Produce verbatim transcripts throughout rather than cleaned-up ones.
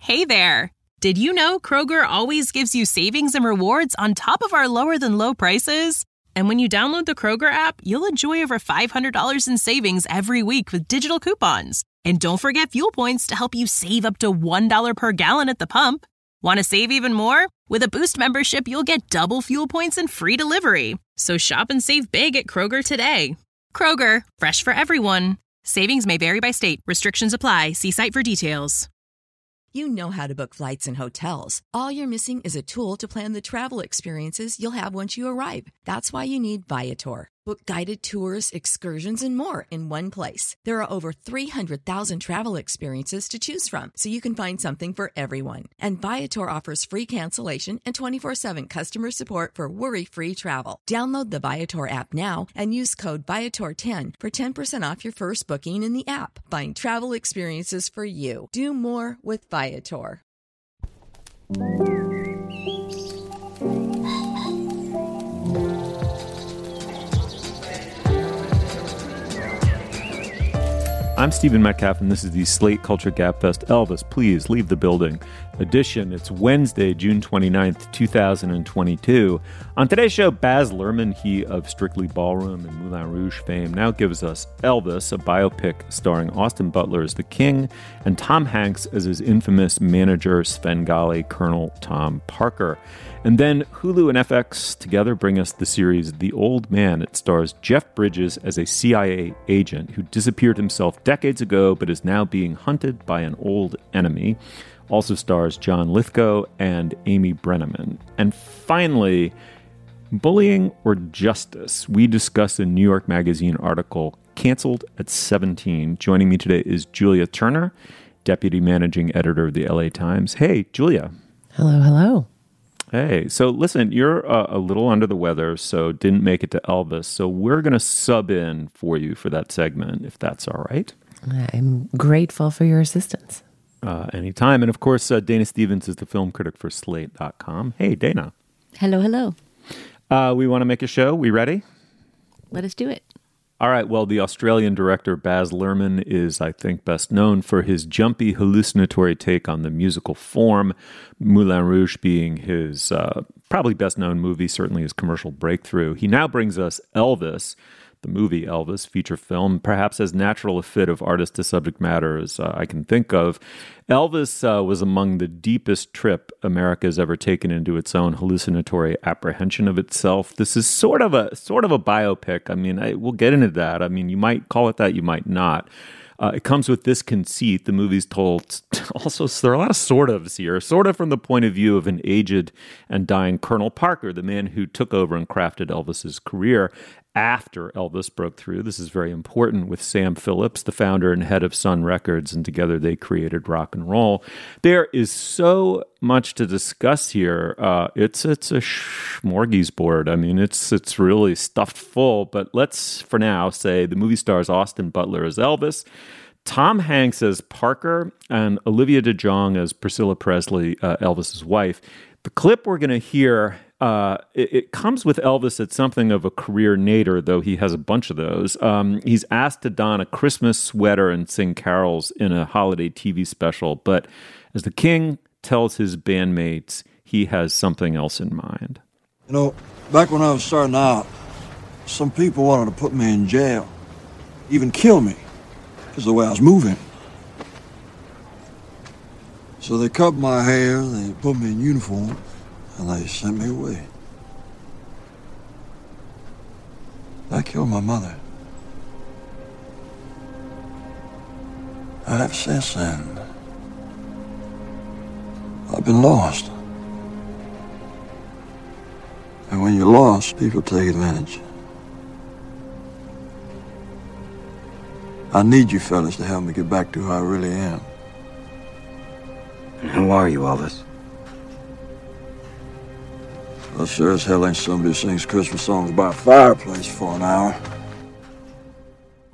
Hey there! Did you know Kroger always gives you savings and rewards on top of our lower-than-low prices? And when you download the Kroger app, you'll enjoy over five hundred dollars in savings every week with digital coupons. And don't forget fuel points to help you save up to one dollar per gallon at the pump. Want to save even more? With a Boost membership, you'll get double fuel points and free delivery. So shop and save big at Kroger today. Kroger, fresh for everyone. Savings may vary by state. Restrictions apply. See site for details. You know how to book flights and hotels. All you're missing is a tool to plan the travel experiences you'll have once you arrive. That's why you need Viator. Book guided tours, excursions, and more in one place. There are over three hundred thousand travel experiences to choose from, so you can find something for everyone. And Viator offers free cancellation and twenty-four seven customer support for worry-free travel. Download the Viator app now and use code Viator ten for ten percent off your first booking in the app. Find travel experiences for you. Do more with Viator. I'm Stephen Metcalf, and this is the Slate Culture Gabfest Elvis, Please Leave the Building edition. It's Wednesday, June twenty-ninth, two thousand twenty-two. On today's show, Baz Luhrmann, he of Strictly Ballroom and Moulin Rouge fame, now gives us Elvis, a biopic starring Austin Butler as the King and Tom Hanks as his infamous manager, Svengali Colonel Tom Parker. And then Hulu and F X together bring us the series The Old Man. It stars Jeff Bridges as a C I A agent who disappeared himself decades ago but is now being hunted by an old enemy. Also stars John Lithgow and Amy Brenneman. And finally, bullying or justice? We discuss a New York Magazine article, Canceled at seventeen. Joining me today is Julia Turner, Deputy Managing Editor of the L A Times. Hey, Julia. Hello, hello. Hey, so listen, you're uh, a little under the weather, so didn't make it to Elvis. So we're going to sub in for you for that segment, if that's all right. I'm grateful for your assistance. Uh, anytime. And of course, uh, Dana Stevens is the film critic for Slate dot com. Hey, Dana. Hello, hello. Uh, we want to make a show. We ready? Let us do it. All right. Well, the Australian director Baz Luhrmann is, I think, best known for his jumpy, hallucinatory take on the musical form, Moulin Rouge being his uh, probably best-known movie, certainly his commercial breakthrough. He now brings us Elvis, the movie Elvis, feature film, perhaps as natural a fit of artist to subject matter as uh, I can think of. Elvis uh, was among the deepest trip America has ever taken into its own hallucinatory apprehension of itself. This is sort of a sort of a biopic. I mean, I, we'll get into that. I mean, you might call it that, you might not. Uh, it comes with this conceit. The movie's told also, there are a lot of sort ofs here, sort of from the point of view of an aged and dying Colonel Parker, the man who took over and crafted Elvis's career after Elvis broke through. This is very important with Sam Phillips, the founder and head of Sun Records, and together they created rock and roll. There is so much to discuss here. Uh, it's it's a smorgasbord. I mean, it's it's really stuffed full. But let's, for now, say the movie stars Austin Butler as Elvis, Tom Hanks as Parker, and Olivia DeJonge as Priscilla Presley, uh, Elvis's wife. The clip we're going to hear, uh, it, it comes with Elvis at something of a career nadir, though he has a bunch of those. Um, he's asked to don a Christmas sweater and sing carols in a holiday T V special, but as the King tells his bandmates, he has something else in mind. You know, back when I was starting out, some people wanted to put me in jail, even kill me, because of the way I was moving. So they cut my hair, they put me in uniform, and they sent me away. I killed my mother. And ever since then, I've been lost. And when you're lost, people take advantage. I need you fellas to help me get back to who I really am. And who are you, Elvis? Well, sure as hell ain't somebody who sings Christmas songs by a fireplace for an hour.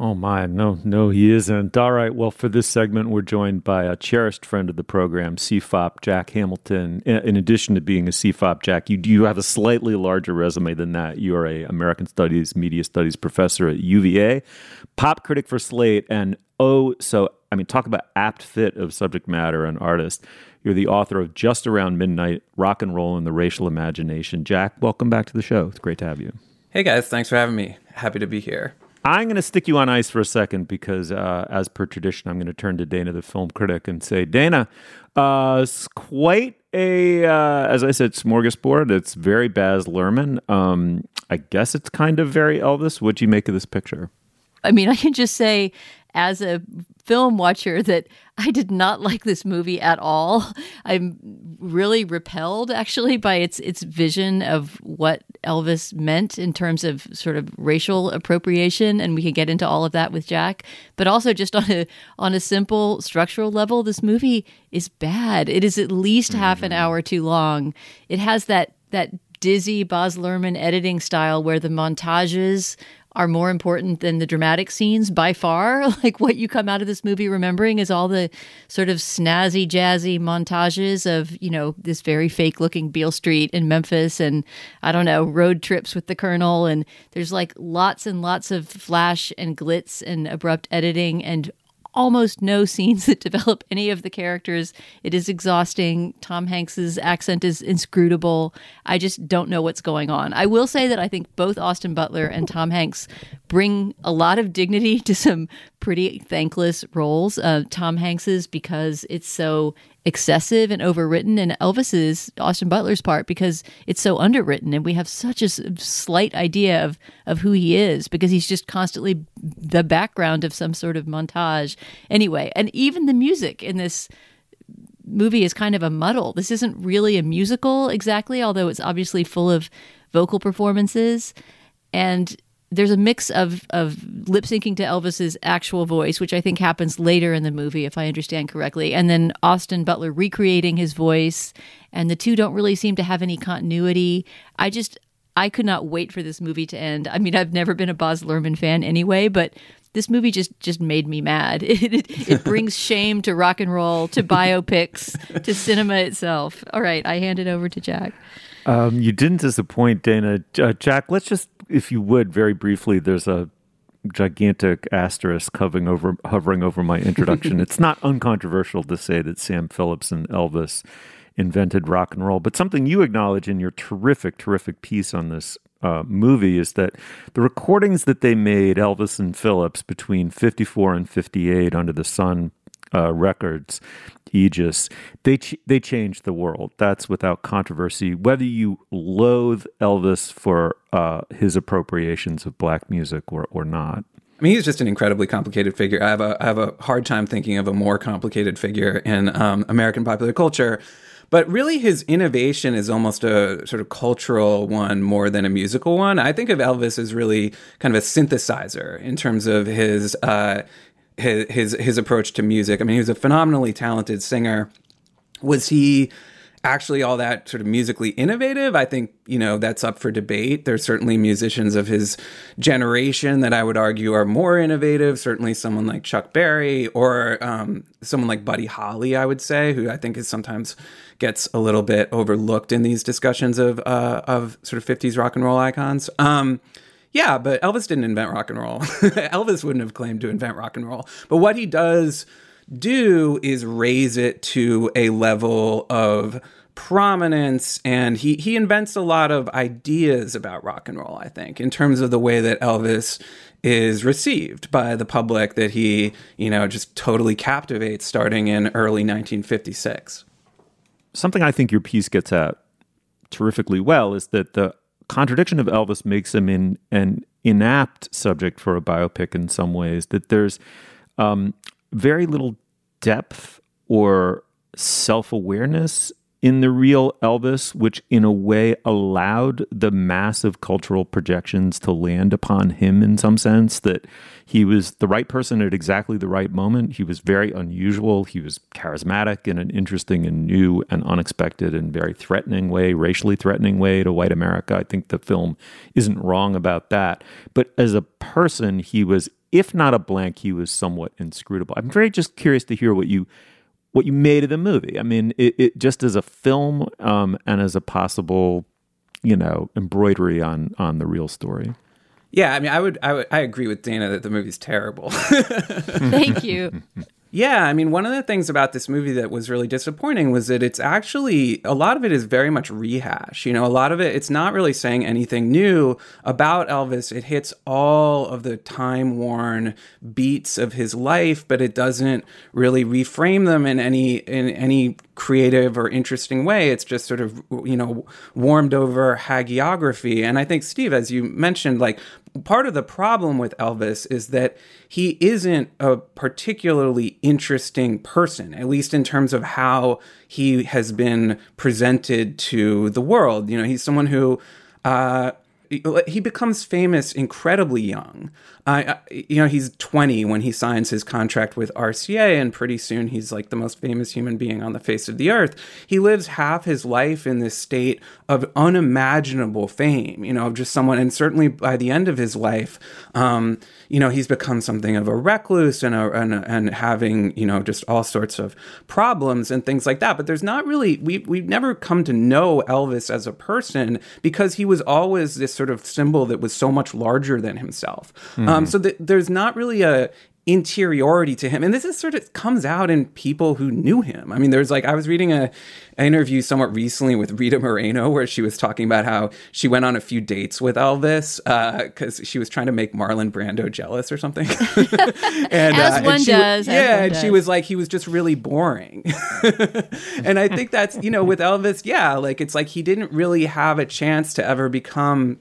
Oh my, no, no, he isn't. All right, well, for this segment, we're joined by a cherished friend of the program, C F O P Jack Hamilton. In addition to being a C F O P, Jack, you you have a slightly larger resume than that. You're a American Studies, Media Studies professor at U V A, pop critic for Slate, and oh, so, I mean, talk about apt fit of subject matter and artist. You're the author of Just Around Midnight, Rock and Roll and the Racial Imagination. Jack, welcome back to the show. It's great to have you. Hey guys, thanks for having me. Happy to be here. I'm going to stick you on ice for a second because, uh, as per tradition, I'm going to turn to Dana, the film critic, and say, Dana, uh, it's quite a, uh, as I said, smorgasbord. It's very Baz Luhrmann. Um, I guess it's kind of very Elvis. What'd you make of this picture? I mean, I can just say, as a film watcher, that I did not like this movie at all. I'm really repelled, actually, by its its vision of what Elvis meant in terms of sort of racial appropriation, and we can get into all of that with Jack. But also, just on a on a simple structural level, this movie is bad. It is at least mm-hmm. half an hour too long. It has that that dizzy Baz Luhrmann editing style where the montages are more important than the dramatic scenes by far. Like, what you come out of this movie remembering is all the sort of snazzy, jazzy montages of, you know, this very fake looking Beale Street in Memphis and, I don't know, road trips with the Colonel. And there's like lots and lots of flash and glitz and abrupt editing and almost no scenes that develop any of the characters. It is exhausting. Tom Hanks's accent is inscrutable. I just don't know what's going on. I will say that I think both Austin Butler and Tom Hanks bring a lot of dignity to some pretty thankless roles. Uh, Tom Hanks's because it's so excessive and overwritten, and Elvis's, Austin Butler's part, because it's so underwritten, and we have such a slight idea of of who he is because he's just constantly the background of some sort of montage. Anyway, and even the music in this movie is kind of a muddle. This isn't really a musical exactly, although it's obviously full of vocal performances, and there's a mix of, of lip syncing to Elvis's actual voice, which I think happens later in the movie, if I understand correctly, and then Austin Butler recreating his voice, and the two don't really seem to have any continuity. I just, I could not wait for this movie to end. I mean, I've never been a Baz Luhrmann fan anyway, but this movie just, just made me mad. It, it, it brings shame to rock and roll, to biopics, to cinema itself. All right, I hand it over to Jack. Um, you didn't disappoint, Dana. Uh, Jack, let's just, if you would, very briefly, there's a gigantic asterisk hovering over, hovering over my introduction. It's not uncontroversial to say that Sam Phillips and Elvis invented rock and roll, but something you acknowledge in your terrific, terrific piece on this uh, movie is that the recordings that they made, Elvis and Phillips, between fifty-four and fifty-eight under the Sun uh, Records aegis, they ch- they changed the world. That's without controversy. Whether you loathe Elvis for uh, his appropriations of black music or, or not. I mean, he's just an incredibly complicated figure. I have a I have a hard time thinking of a more complicated figure in um, American popular culture. But really, his innovation is almost a sort of cultural one more than a musical one. I think of Elvis as really kind of a synthesizer in terms of his uh, his, his his approach to music. I mean, he was a phenomenally talented singer. Was he actually all that sort of musically innovative? I think, you know, that's up for debate. There's certainly musicians of his generation that I would argue are more innovative. Certainly someone like Chuck Berry or um, someone like Buddy Holly, I would say, who I think is sometimes gets a little bit overlooked in these discussions of uh, of sort of fifties rock and roll icons. Um, yeah, but Elvis didn't invent rock and roll. Elvis wouldn't have claimed to invent rock and roll. But what he does do is raise it to a level of prominence, and he he invents a lot of ideas about rock and roll, I think, in terms of the way that Elvis is received by the public, that he, you know, just totally captivates starting in early nineteen fifty-six. Something I think your piece gets at terrifically well is that the contradiction of Elvis makes him in an inapt subject for a biopic in some ways, that there's um, very little depth or self-awareness in the real Elvis, which in a way allowed the massive cultural projections to land upon him in some sense, that he was the right person at exactly the right moment. He was very unusual. He was charismatic in an interesting and new and unexpected and very threatening way, racially threatening way to white America. I think the film isn't wrong about that. But as a person, he was if not a blank, he was somewhat inscrutable. I'm very just curious to hear what you what you made of the movie. I mean, it, it just as a film um, and as a possible, you know, embroidery on on the real story. Yeah, I mean, I would, I would, I agree with Dana that the movie's terrible. Thank you. Yeah, I mean, one of the things about this movie that was really disappointing was that it's actually, a lot of it is very much rehash. You know, a lot of it, it's not really saying anything new about Elvis. It hits all of the time-worn beats of his life, but it doesn't really reframe them in any in any creative or interesting way. It's just sort of, you know, warmed over hagiography. And I think, Steve, as you mentioned, like, part of the problem with Elvis is that he isn't a particularly interesting person, at least in terms of how he has been presented to the world. You know, he's someone who uh, he becomes famous incredibly young. Uh, you know, he's twenty when he signs his contract with R C A, and pretty soon he's like the most famous human being on the face of the earth. He lives half his life in this state of unimaginable fame, you know, of just someone, and certainly by the end of his life, um, you know, he's become something of a recluse and, a, and, and having, you know, just all sorts of problems and things like that. But there's not really, we, we've never come to know Elvis as a person because he was always this sort of symbol that was so much larger than himself. Mm-hmm. Um, so th- there's not really a interiority to him. And this is sort of comes out in people who knew him. I mean, there's like, I was reading a an interview somewhat recently with Rita Moreno where she was talking about how she went on a few dates with Elvis because uh, she was trying to make Marlon Brando jealous or something. and, as uh, one and she, does. Yeah, as one and does. she was like, he was just really boring. And I think that's, you know, with Elvis, yeah, like it's like he didn't really have a chance to ever become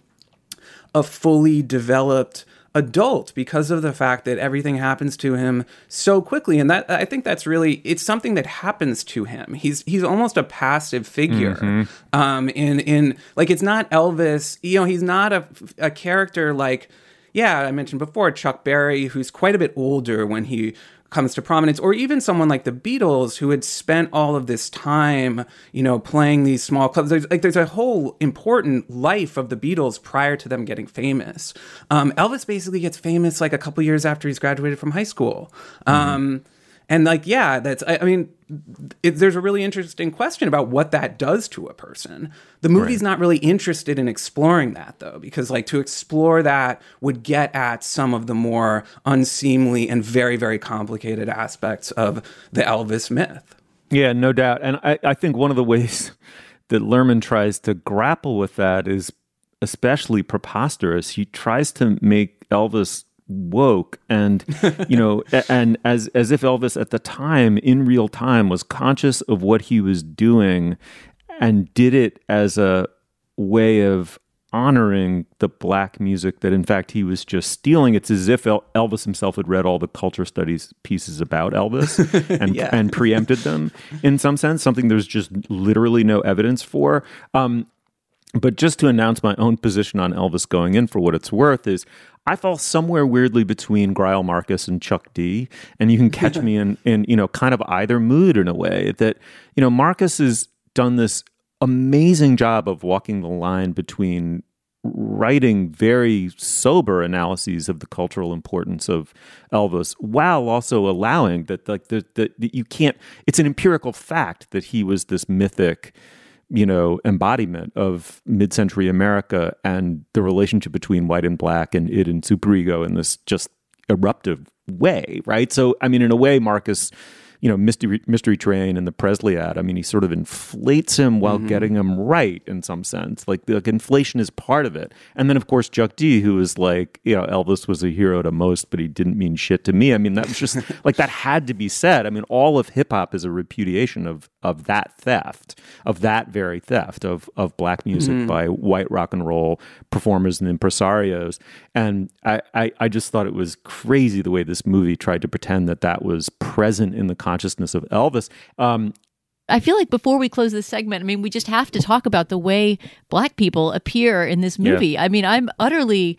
a fully developed adult because of the fact that everything happens to him so quickly. And that, I think that's really, it's something that happens to him. He's he's almost a passive figure. Mm-hmm. Um, in, in like, it's not Elvis, you know, he's not a, a character like, yeah, I mentioned before, Chuck Berry, who's quite a bit older when he comes to prominence, or even someone like the Beatles who had spent all of this time, you know, playing these small clubs. There's like there's a whole important life of the Beatles prior to them getting famous. Um, Elvis basically gets famous like a couple years after he's graduated from high school. Mm-hmm. Um, and like, yeah, that's, I, I mean, it, there's a really interesting question about what that does to a person. The movie's right. not really interested in exploring that, though, because like to explore that would get at some of the more unseemly and very, very complicated aspects of the Elvis myth. Yeah, no doubt. And I, I think one of the ways that Lerman tries to grapple with that is especially preposterous. He tries to make Elvis woke and, you know, and as as if Elvis at the time, in real time, was conscious of what he was doing and did it as a way of honoring the black music that in fact he was just stealing. It's as if El- Elvis himself had read all the culture studies pieces about Elvis and yeah. and preempted them in some sense, something there's just literally no evidence for. Um, but just to announce my own position on Elvis going in, for what it's worth, is I fall somewhere weirdly between Greil Marcus and Chuck D, and you can catch me in, in, you know, kind of either mood in a way that, you know, Marcus has done this amazing job of walking the line between writing very sober analyses of the cultural importance of Elvis while also allowing that, like, the, the, the you can't, it's an empirical fact that he was this mythic, you know, embodiment of mid-century America and the relationship between white and black and it and superego in this just eruptive way, right? So, I mean, in a way, Marcus, you know, Mystery, Mystery Train and the Presley ad, I mean, he sort of inflates him while mm-hmm. getting him right in some sense. Like, like, inflation is part of it. And then, of course, Chuck D, who is like, you know, Elvis was a hero to most, but he didn't mean shit to me. I mean, that was just, like, that had to be said. I mean, all of hip-hop is a repudiation of of that theft, of that very theft of, of black music mm-hmm. by white rock and roll performers and impresarios. And I, I, I just thought it was crazy the way this movie tried to pretend that that was present in the consciousness of Elvis. Um, I feel like before we close this segment, I mean, we just have to talk about the way black people appear in this movie. Yeah. I mean, I'm utterly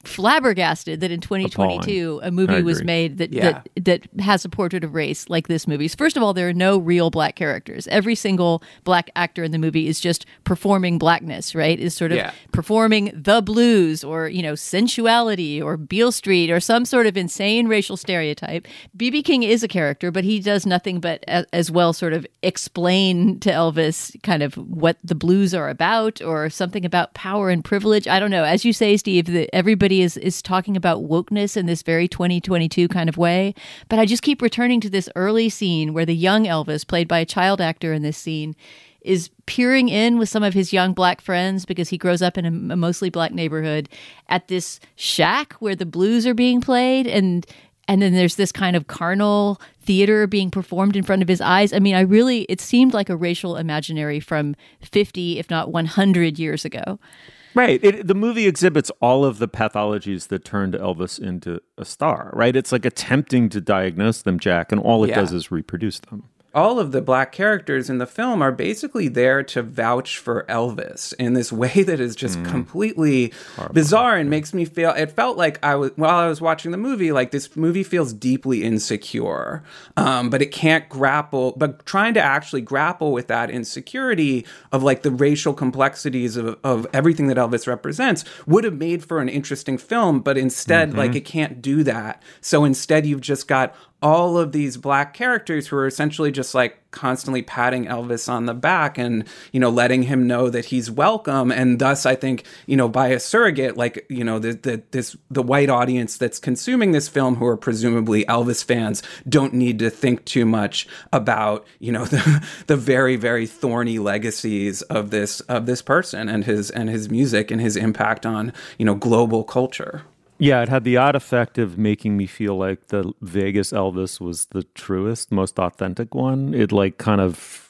flabbergasted that in twenty twenty-two Appalling. a movie I was agree. made that, Yeah. that that has a portrait of race like this movie. First of all, there are no real black characters. Every single black actor in the movie is just performing blackness, right? Is sort of Yeah. performing the blues or, you know, sensuality or Beale Street or some sort of insane racial stereotype. B B. King is a character, but he does nothing but a- as well sort of explain to Elvis kind of what the blues are about or something about power and privilege. I don't know. As you say, Steve, that everybody is is talking about wokeness in this very twenty twenty-two kind of way. But I just keep returning to this early scene where the young Elvis, played by a child actor in this scene, is peering in with some of his young black friends because he grows up in a, a mostly black neighborhood at this shack where the blues are being played. And and then there's this kind of carnal theater being performed in front of his eyes. I mean, I really, it seemed like a racial imaginary from fifty, if not one hundred years ago. Right. It, the movie exhibits all of the pathologies that turned Elvis into a star, right? It's like attempting to diagnose them, Jack, and all it Yeah. does is reproduce them. All of the black characters in the film are basically there to vouch for Elvis in this way that is just mm. completely Horrible. bizarre and makes me feel, it felt like I was, while I was watching the movie, like this movie feels deeply insecure, um, but it can't grapple, but trying to actually grapple with that insecurity of like the racial complexities of, of everything that Elvis represents would have made for an interesting film, but instead, mm-hmm. like it can't do that. So instead you've just got all of these black characters who are essentially just like constantly patting Elvis on the back and, you know, letting him know that he's welcome. And thus, I think, you know, by a surrogate, like, you know, the, the, this, the white audience that's consuming this film, who are presumably Elvis fans, don't need to think too much about, you know, the, the very, very thorny legacies of this, of this person and his, and his music and his impact on, you know, global culture. Yeah, it had the odd effect of making me feel like the Vegas Elvis was the truest, most authentic one. It like kind of,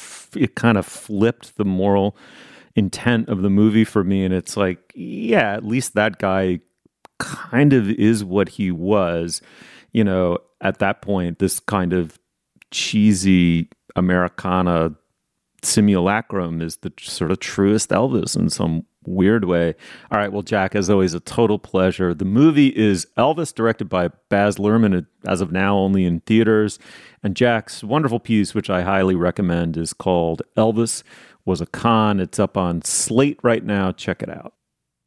it kind of flipped the moral intent of the movie for me. And it's like, yeah, at least that guy kind of is what he was. You know, at that point, this kind of cheesy Americana simulacrum is the sort of truest Elvis in some weird way. All right, well, Jack, as always, a total pleasure. The movie is Elvis, directed by Baz Luhrmann, as of now only in theaters. And Jack's wonderful piece, which I highly recommend, is called Elvis Was a Con. It's up on Slate right now. Check it out.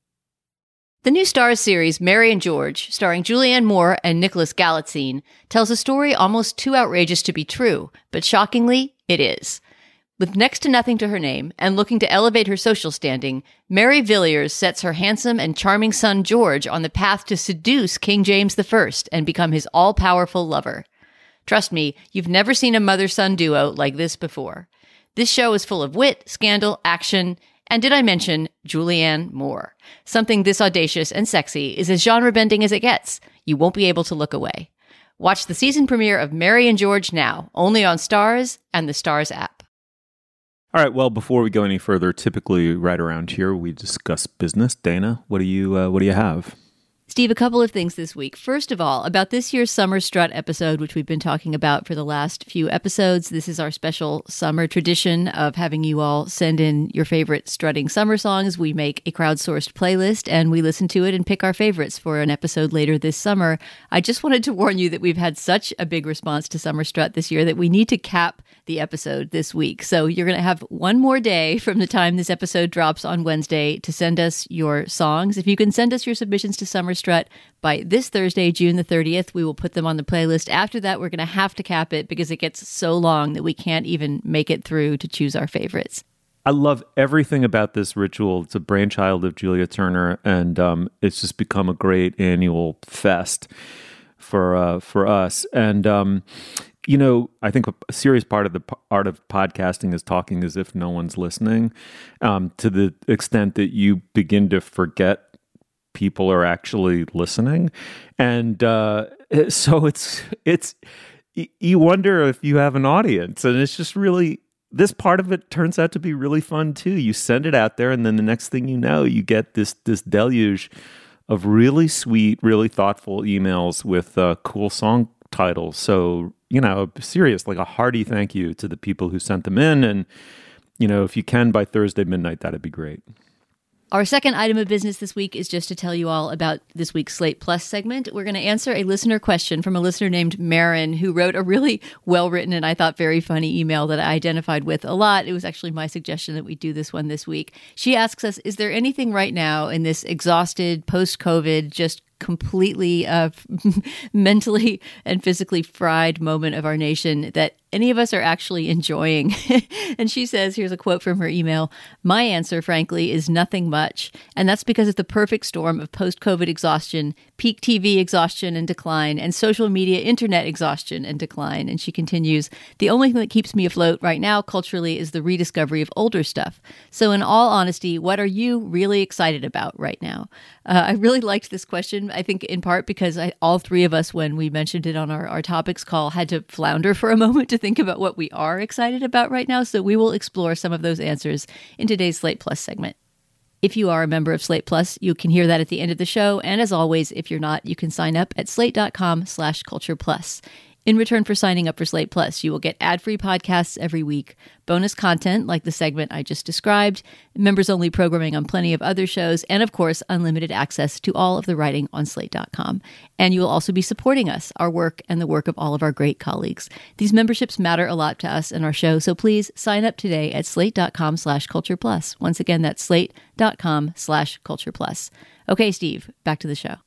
The new Starz series, Mary and George, starring Julianne Moore and Nicholas Galitzine, tells a story almost too outrageous to be true, but shockingly, it is. With next to nothing to her name and looking to elevate her social standing, Mary Villiers sets her handsome and charming son George on the path to seduce King James the First and become his all-powerful lover. Trust me, you've never seen a mother-son duo like this before. This show is full of wit, scandal, action, and did I mention Julianne Moore? Something this audacious and sexy is as genre-bending as it gets. You won't be able to look away. Watch the season premiere of Mary and George now, only on Starz and the Starz app. All right. Well, before we go any further, typically right around here we discuss business. Dana, what do you uh, what do you have? Steve, a couple of things this week. First of all, about this year's Summer Strut episode, which we've been talking about for the last few episodes. This is our special summer tradition of having you all send in your favorite strutting summer songs. We make a crowdsourced playlist and we listen to it and pick our favorites for an episode later this summer. I just wanted to warn you that we've had such a big response to Summer Strut this year that we need to cap the episode this week. So you're going to have one more day from the time this episode drops on Wednesday to send us your songs. If you can send us your submissions to Summer Strut by this Thursday, June the thirtieth, we will put them on the playlist. After that, we're going to have to cap it because it gets so long that we can't even make it through to choose our favorites. I love everything about this ritual. It's a brainchild of Julia Turner, and um, it's just become a great annual fest for uh, for us. And um, you know, I think a serious part of the p- art of podcasting is talking as if no one's listening, um, to the extent that you begin to forget people are actually listening. And uh, so it's, it's, you wonder if you have an audience, and it's just really, this part of it turns out to be really fun too. You send it out there, and then the next thing you know, you get this, this deluge of really sweet, really thoughtful emails with uh, cool song titles. So, you know, serious, like a hearty thank you to the people who sent them in. And, you know, if you can by Thursday midnight, that'd be great. Our second item of business this week is just to tell you all about this week's Slate Plus segment. We're going to answer a listener question from a listener named Marin, who wrote a really well-written and I thought very funny email that I identified with a lot. It was actually my suggestion that we do this one this week. She asks us, is there anything right now in this exhausted, post-COVID, just completely uh, mentally and physically fried moment of our nation that any of us are actually enjoying? And she says, here's a quote from her email, "My answer, frankly, is nothing much. And that's because it's the perfect storm of post-COVID exhaustion, peak T V exhaustion and decline, and social media internet exhaustion and decline." And she continues, "The only thing that keeps me afloat right now culturally is the rediscovery of older stuff. So in all honesty, what are you really excited about right now?" Uh, I really liked this question, I think in part because I, all three of us, when we mentioned it on our, our topics call, had to flounder for a moment to think about what we are excited about right now. So we will explore some of those answers in today's Slate Plus segment. If you are a member of Slate Plus, you can hear that at the end of the show. And as always, if you're not, you can sign up at slate.com slash culture plus. In return for signing up for Slate Plus, you will get ad-free podcasts every week, bonus content like the segment I just described, members-only programming on plenty of other shows, and of course, unlimited access to all of the writing on slate dot com. And you will also be supporting us, our work, and the work of all of our great colleagues. These memberships matter a lot to us and our show, so please sign up today at slate.com slash culture plus. Once again, that's slate.com slash culture plus. Okay, Steve, back to the show.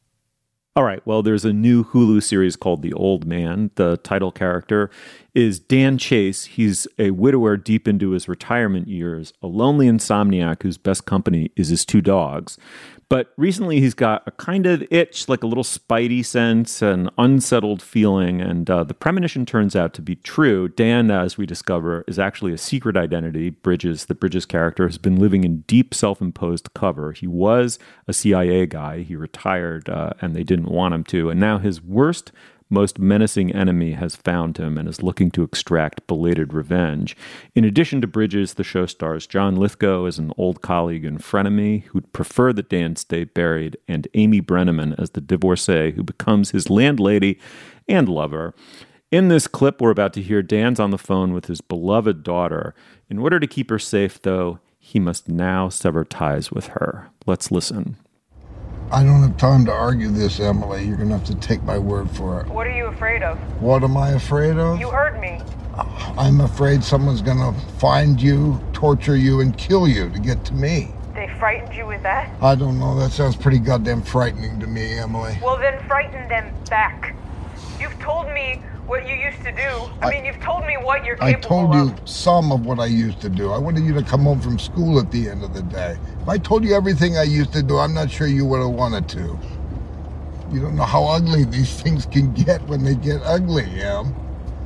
All right, well, there's a new Hulu series called The Old Man. The title character is Dan Chase. He's a widower deep into his retirement years, a lonely insomniac whose best company is his two dogs. But recently he's got a kind of itch, like a little spidey sense, an unsettled feeling, and uh, the premonition turns out to be true. Dan, as we discover, is actually a secret identity. Bridges, the Bridges character, has been living in deep self-imposed cover. He was a C I A guy. He retired, uh, and they didn't want him to. And now his worst, most menacing enemy has found him and is looking to extract belated revenge. In addition to Bridges, the show stars John Lithgow as an old colleague and frenemy who'd prefer that Dan stay buried, and Amy Brenneman as the divorcee who becomes his landlady and lover. In this clip we're about to hear, Dan's on the phone with his beloved daughter. In order to keep her safe, though, he must now sever ties with her. Let's listen. I don't have time to argue this, Emily. You're going to have to take my word for it. What are you afraid of? What am I afraid of? You heard me. I'm afraid someone's going to find you, torture you, and kill you to get to me. They frightened you with that? I don't know. That sounds pretty goddamn frightening to me, Emily. Well, then frighten them back. You've told me what you used to do. I, I mean, you've told me what you're capable of. I told you of. some of what I used to do. I wanted you to come home from school at the end of the day. If I told you everything I used to do, I'm not sure you would have wanted to. You don't know how ugly these things can get when they get ugly, Em.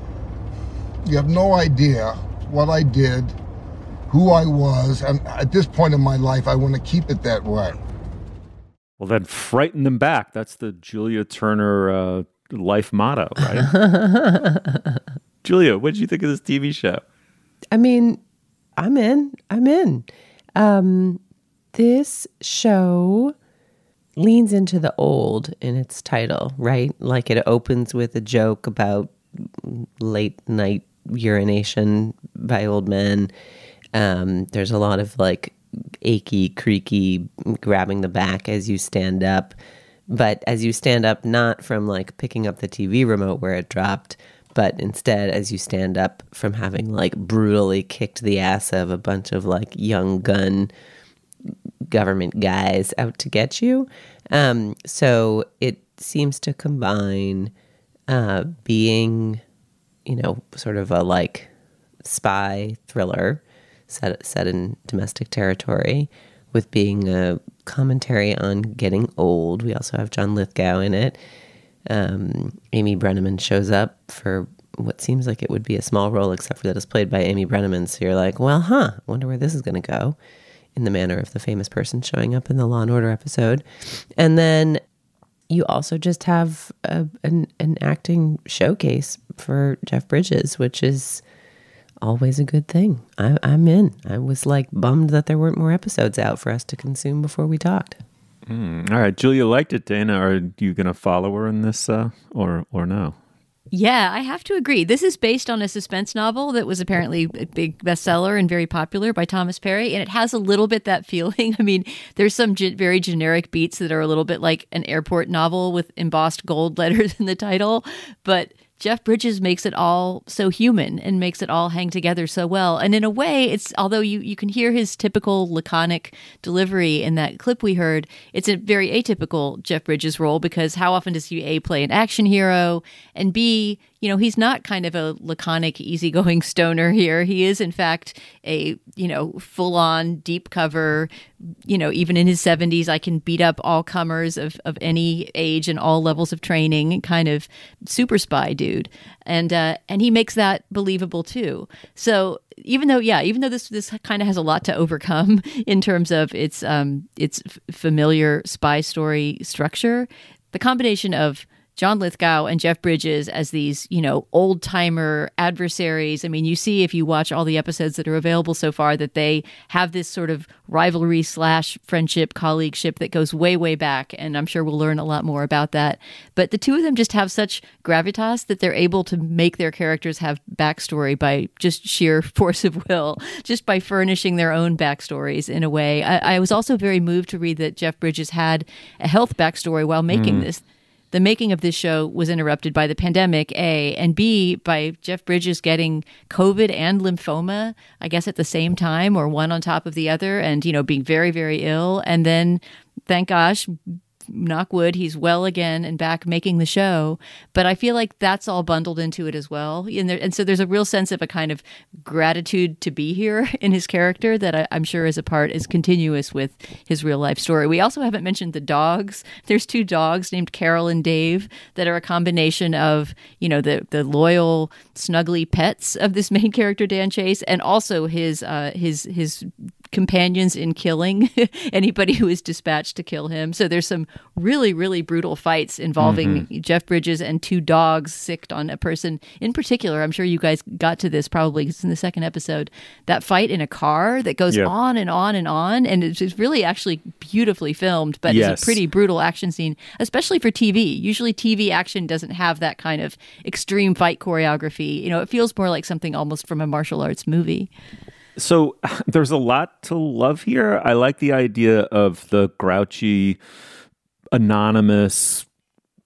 You have no idea what I did, who I was, and at this point in my life, I want to keep it that way. Well, then frighten them back. That's the Julia Turner uh, life motto, right? Julia, what did you think of this T V show? I mean, I'm in. I'm in. Um, this show leans into the old in its title, right? Like it opens with a joke about late night urination by old men. Um, there's a lot of like achy, creaky, grabbing the back as you stand up. But as you stand up, not from like picking up the T V remote where it dropped, but instead as you stand up from having like brutally kicked the ass of a bunch of like young gun government guys out to get you. Um, so it seems to combine uh, being, you know, sort of a like spy thriller set set in domestic territory with being a commentary on getting old. We also have John Lithgow in it. Um, Amy Brenneman shows up for what seems like it would be a small role, except for that it's played by Amy Brenneman. So you're like, well, huh, I wonder where this is going to go, in the manner of the famous person showing up in the Law and Order episode. And then you also just have a, an, an acting showcase for Jeff Bridges, which is always a good thing. I, I'm in. I was like bummed that there weren't more episodes out for us to consume before we talked. Mm, all right, Julia liked it, Dana. Are you going to follow her in this, uh, or or no? Yeah, I have to agree. This is based on a suspense novel that was apparently a big bestseller and very popular by Thomas Perry, and it has a little bit that feeling. I mean, there's some ge- very generic beats that are a little bit like an airport novel with embossed gold letters in the title, but Jeff Bridges makes it all so human and makes it all hang together so well. And in a way, it's although you, you can hear his typical laconic delivery in that clip we heard, it's a very atypical Jeff Bridges role because how often does he A, play an action hero, and B, you know, he's not kind of a laconic, easygoing stoner here. He is, in fact, a, you know, full-on, deep cover, you know, even in his seventies, I can beat up all comers of, of any age and all levels of training, kind of super spy dude. And uh, and he makes that believable, too. So even though, yeah, even though this this kind of has a lot to overcome in terms of its, um, its f- familiar spy story structure, the combination of John Lithgow and Jeff Bridges as these, you know, old-timer adversaries. I mean, you see if you watch all the episodes that are available so far that they have this sort of rivalry slash friendship, colleagueship that goes way, way back, and I'm sure we'll learn a lot more about that. But the two of them just have such gravitas that they're able to make their characters have backstory by just sheer force of will, just by furnishing their own backstories in a way. I, I was also very moved to read that Jeff Bridges had a health backstory while making mm. this. The making of this show was interrupted by the pandemic, A, and B, by Jeff Bridges getting COVID and lymphoma, I guess at the same time, or one on top of the other, and, you know, being very, very ill. And then, thank gosh, knock wood, he's well again and back making the show. But I feel like that's all bundled into it as well. And, there, and so there's a real sense of a kind of gratitude to be here in his character that I, I'm sure is a part, is continuous with his real life story. We also haven't mentioned the dogs. There's two dogs named Carol and Dave that are a combination of, you know, the, the loyal, snuggly pets of this main character, Dan Chase, and also his uh, his his companions in killing anybody who is dispatched to kill him. So there's some really, really brutal fights involving mm-hmm. Jeff Bridges and two dogs sicked on a person in particular. I'm sure you guys got to this probably because it's in the second episode. That fight in a car that goes yeah. on and on and on. And it's, it's really actually beautifully filmed, but yes. it's a pretty brutal action scene, especially for T V. Usually T V action doesn't have that kind of extreme fight choreography. You know, it feels more like something almost from a martial arts movie. So there's a lot to love here. I like the idea of the grouchy, anonymous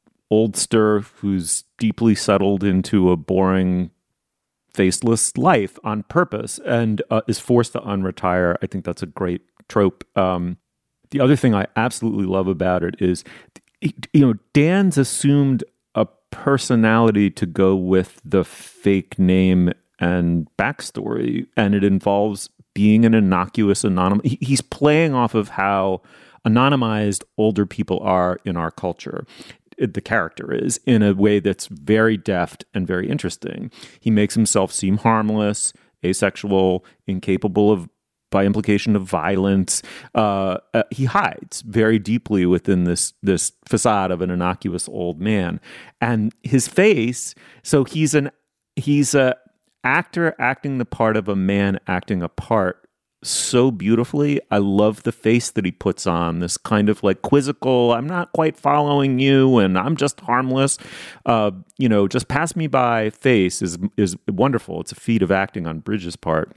oldster who's deeply settled into a boring, faceless life on purpose and uh, is forced to unretire. I think that's a great trope. Um, the other thing I absolutely love about it is, you know, Dan's assumed a personality to go with the fake name and backstory, and it involves being an innocuous anonymous. He's playing off of how anonymized older people are in our culture. The character is in a way that's very deft and very interesting. He makes himself seem harmless, asexual, incapable of, by implication, of violence. Uh, uh, he hides very deeply within this this facade of an innocuous old man, and his face. So he's an he's a actor acting the part of a man acting a part so beautifully. I love the face that he puts on, this kind of like quizzical, I'm not quite following you and I'm just harmless, uh, you know, just pass me by face is is wonderful. It's a feat of acting on Bridges' part.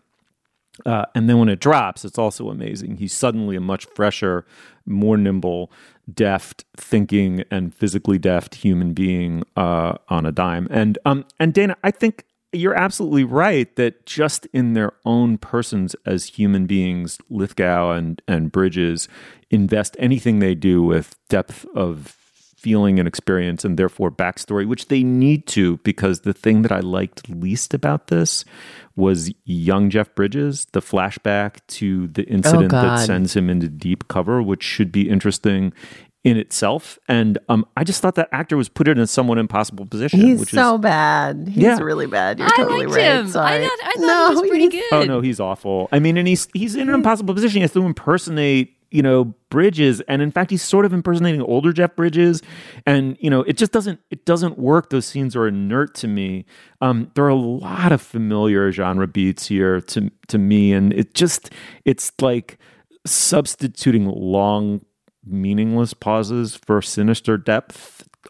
Uh, and then when it drops, it's also amazing. He's suddenly a much fresher, more nimble, deft, thinking and physically deft human being uh, on a dime. And um, and Dana, I think you're absolutely right that just in their own persons as human beings, Lithgow and, and Bridges invest anything they do with depth of feeling and experience and therefore backstory, which they need to, because the thing that I liked least about this was young Jeff Bridges, the flashback to the incident oh, that sends him into deep cover, which should be interesting in itself. And um, I just thought that actor was put in a somewhat impossible position. He's which so is, bad. He's yeah. really bad. You're I totally liked right. him. Sorry. I thought, I thought no, he was pretty good. Oh, no, he's awful. I mean, and he's he's in an impossible position. He has to impersonate, you know, Bridges. And in fact, he's sort of impersonating older Jeff Bridges. And, you know, it just doesn't, it doesn't work. Those scenes are inert to me. Um, there are a lot of familiar genre beats here to, to me. And it just, it's like substituting long, meaningless pauses for sinister depth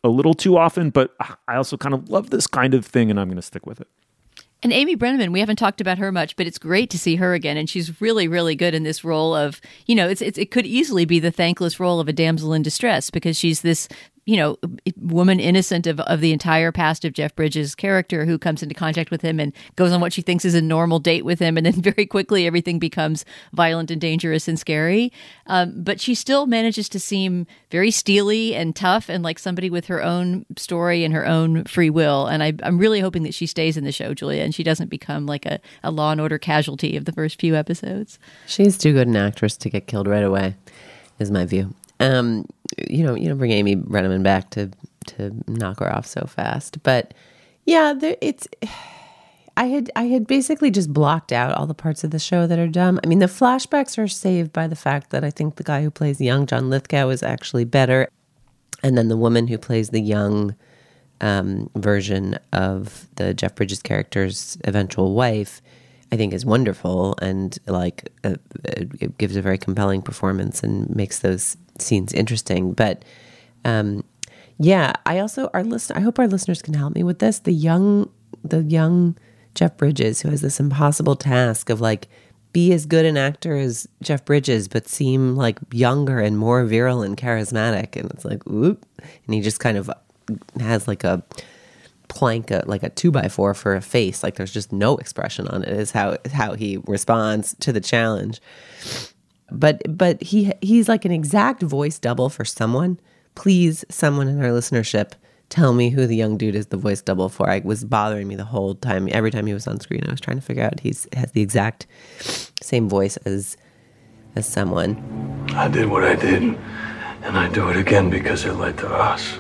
a little too often, but I also kind of love this kind of thing, and I'm going to stick with it. And Amy Brenneman, we haven't talked about her much, but it's great to see her again. And she's really, really good in this role of, you know, it's, it's it could easily be the thankless role of a damsel in distress, because she's this, you know, woman innocent of, of the entire past of Jeff Bridges' character, who comes into contact with him and goes on what she thinks is a normal date with him. And then very quickly, everything becomes violent and dangerous and scary. Um, but she still manages to seem very steely and tough and like somebody with her own story and her own free will. And I, I'm really hoping that she stays in the show, Julia, and she doesn't become like a, a Law and Order casualty of the first few episodes. She's too good an actress to get killed right away, is my view. Um, you know, you know, bring Amy Brenneman back to to knock her off so fast. But yeah, there, it's. I had I had basically just blocked out all the parts of the show that are dumb. I mean, the flashbacks are saved by the fact that I think the guy who plays young John Lithgow is actually better, and then the woman who plays the young um, version of the Jeff Bridges character's eventual wife, I think is wonderful, and like uh, it gives a very compelling performance and makes those scenes interesting. But um, yeah, I also our listen. I hope our listeners can help me with this. The young, the young Jeff Bridges, who has this impossible task of like be as good an actor as Jeff Bridges, but seem like younger and more virile and charismatic. And it's like, oop, and he just kind of has like a plank, a, like a two by four for a face. Like there's just no expression on it. Is how how he responds to the challenge. But but he he's like an exact voice double for someone. Please, someone in our listenership, tell me who the young dude is the voice double for. I was bothering me the whole time. Every time he was on screen, I was trying to figure out he's has the exact same voice as as someone. I did what I did, and I do it again because it led to us.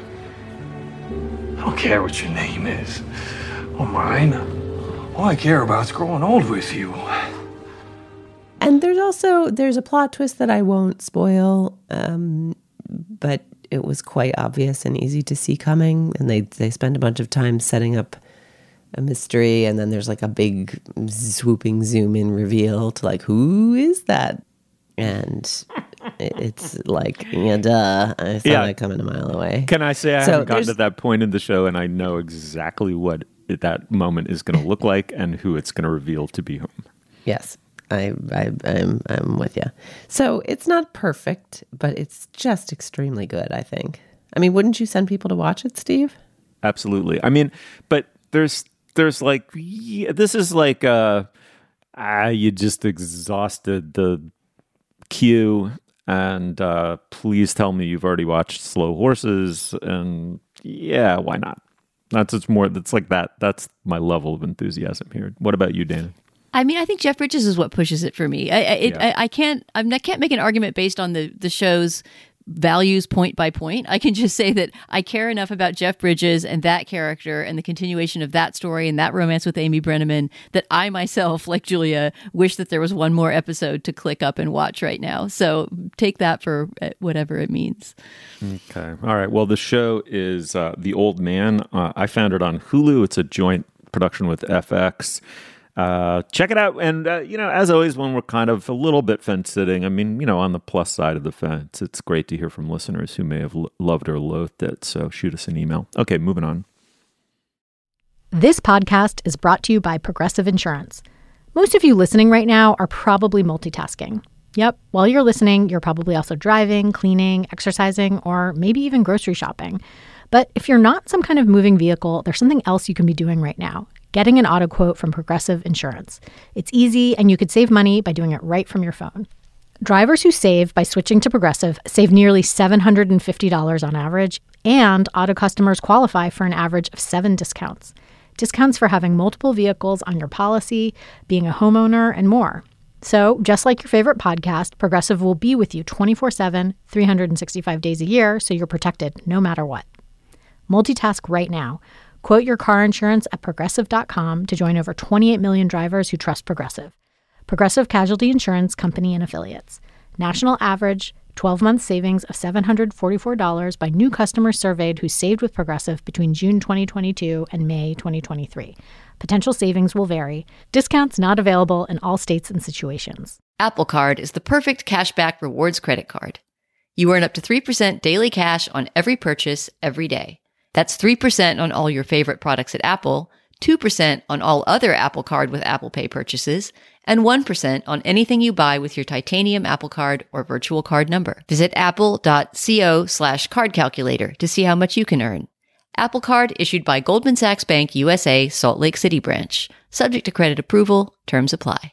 I don't care what your name is or mine. All I care about is growing old with you. And there's also, there's a plot twist that I won't spoil, um, but it was quite obvious and easy to see coming. And they, they spend a bunch of time setting up a mystery, and then there's like a big swooping zoom in reveal to like, who is that? And it's like, yeah, duh. I saw yeah. that coming a mile away. Can I say I so haven't gotten to that point in the show, and I know exactly what that moment is going to look like and who it's going to reveal to be whom. Yes. I, I, I'm, I'm with you. So it's not perfect, but it's just extremely good, I think. I mean, wouldn't you send people to watch it, Steve? Absolutely. I mean, but there's, there's like, yeah, this is like, uh, ah, you just exhausted the queue, and uh, please tell me you've already watched Slow Horses, and yeah, why not? That's it's more. That's like that. That's my level of enthusiasm here. What about you, Dana? I mean, I think Jeff Bridges is what pushes it for me. I, I, it, yeah. I, I can't. I'm, I can't make an argument based on the the show's values point by point. I can just say that I care enough about Jeff Bridges and that character and the continuation of that story and that romance with Amy Brenneman that I myself, like Julia, wish that there was one more episode to click up and watch right now. So take that for whatever it means. Okay. All right. Well, the show is uh, The Old Man. Uh, I found it on Hulu. It's a joint production with F X. Uh, check it out. And, uh, you know, as always, when we're kind of a little bit fence sitting, I mean, you know, on the plus side of the fence, it's great to hear from listeners who may have lo- loved or loathed it. So shoot us an email. Okay, moving on. This podcast is brought to you by Progressive Insurance. Most of you listening right now are probably multitasking. Yep, while you're listening, you're probably also driving, cleaning, exercising, or maybe even grocery shopping. But if you're not some kind of moving vehicle, there's something else you can be doing right now. Getting an auto quote from Progressive Insurance. It's easy, and you could save money by doing it right from your phone. Drivers who save by switching to Progressive save nearly seven hundred fifty dollars on average, and auto customers qualify for an average of seven discounts. Discounts for having multiple vehicles on your policy, being a homeowner, and more. So, just like your favorite podcast, Progressive will be with you twenty-four seven, three hundred sixty-five days a year, so you're protected no matter what. Multitask right now. Quote your car insurance at Progressive dot com to join over twenty-eight million drivers who trust Progressive. Progressive Casualty Insurance Company and Affiliates. National average twelve-month savings of seven hundred forty-four dollars by new customers surveyed who saved with Progressive between June twenty twenty-two and May twenty twenty-three. Potential savings will vary. Discounts not available in all states and situations. Apple Card is the perfect cashback rewards credit card. You earn up to three percent daily cash on every purchase every day. That's three percent on all your favorite products at Apple, two percent on all other Apple Card with Apple Pay purchases, and one percent on anything you buy with your titanium Apple Card or virtual card number. Visit apple.co slash card calculator to see how much you can earn. Apple Card issued by Goldman Sachs Bank U S A, Salt Lake City branch. Subject to credit approval. Terms apply.